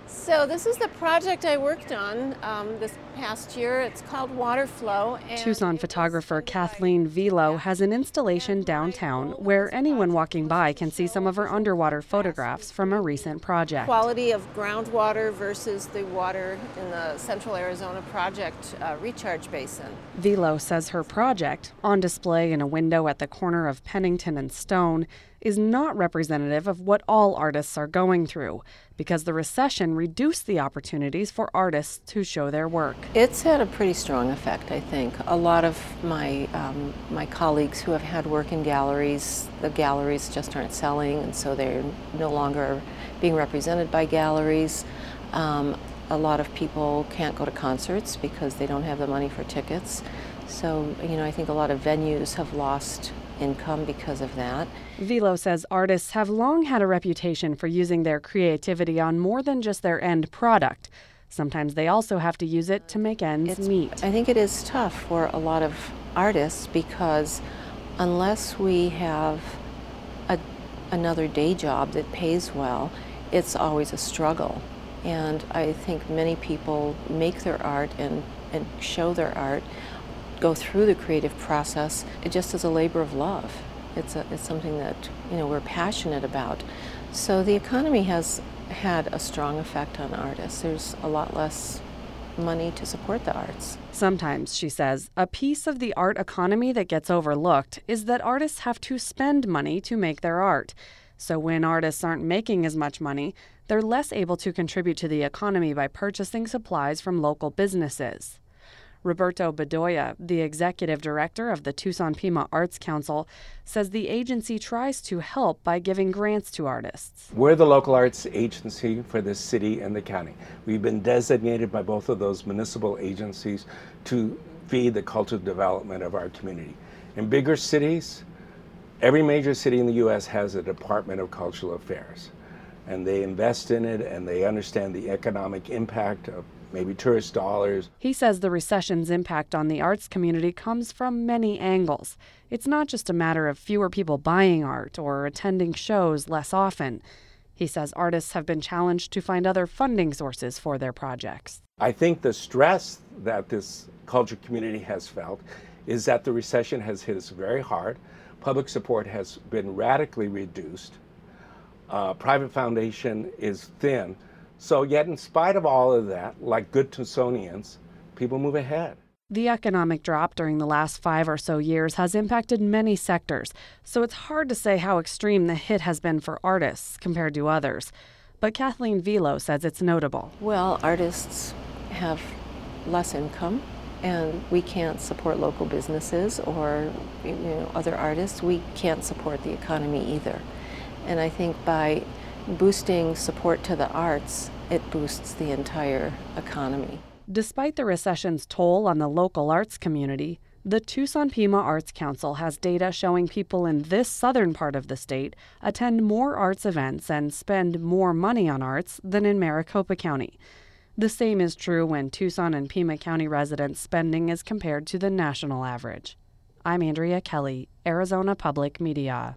So this is the project I worked on this past year. It's called Water Flow. And Tucson it was photographer funded by Kathleen Velo CPAC. has an installation And my downtown goal with where this anyone project walking was by to can see some show of her visual underwater contrast photographs from a between recent project. quality of groundwater versus the water in the Central Arizona Project recharge basin. Velo says her project, on display in a window at the corner of Pennington and Stone, is not representative of what all artists are going through because the recession reduced the opportunities for artists to show their work. It's had a pretty strong effect, I think. A lot of my colleagues who have had work in galleries, the galleries just aren't selling, and so they're no longer being represented by galleries. A lot of people can't go to concerts because they don't have the money for tickets. So, I think a lot of venues have lost income because of that. Velo says artists have long had a reputation for using their creativity on more than just their end product. Sometimes they also have to use it to make ends meet. I think it is tough for a lot of artists because unless we have another day job that pays well, it's always a struggle. And I think many people make their art and show their art, go through the creative process just as a labor of love. It's something that we're passionate about. So the economy has had a strong effect on artists. There's a lot less money to support the arts. Sometimes, she says, a piece of the art economy that gets overlooked is that artists have to spend money to make their art. So when artists aren't making as much money, they're less able to contribute to the economy by purchasing supplies from local businesses. Roberto Bedoya, the executive director of the Tucson-Pima Arts Council, says the agency tries to help by giving grants to artists. We're the local arts agency for the city and the county. We've been designated by both of those municipal agencies to feed the cultural development of our community. In bigger cities, every major city in the U.S. has a Department of Cultural Affairs, and they invest in it and they understand the economic impact of maybe tourist dollars. He says the recession's impact on the arts community comes from many angles. It's not just a matter of fewer people buying art or attending shows less often. He says artists have been challenged to find other funding sources for their projects. I think the stress that this culture community has felt is that the recession has hit us very hard. Public support has been radically reduced. Private foundation is thin. So yet in spite of all of that, like good Tucsonians, people move ahead. The economic drop during the last 5 or so years has impacted many sectors, so it's hard to say how extreme the hit has been for artists compared to others. But Kathleen Velo says it's notable. Well, artists have less income, and we can't support local businesses or other artists. We can't support the economy either. And I think by boosting support to the arts, it boosts the entire economy. Despite the recession's toll on the local arts community, the Tucson-Pima Arts Council has data showing people in this southern part of the state attend more arts events and spend more money on arts than in Maricopa County. The same is true when Tucson and Pima County residents' spending is compared to the national average. I'm Andrea Kelly, Arizona Public Media.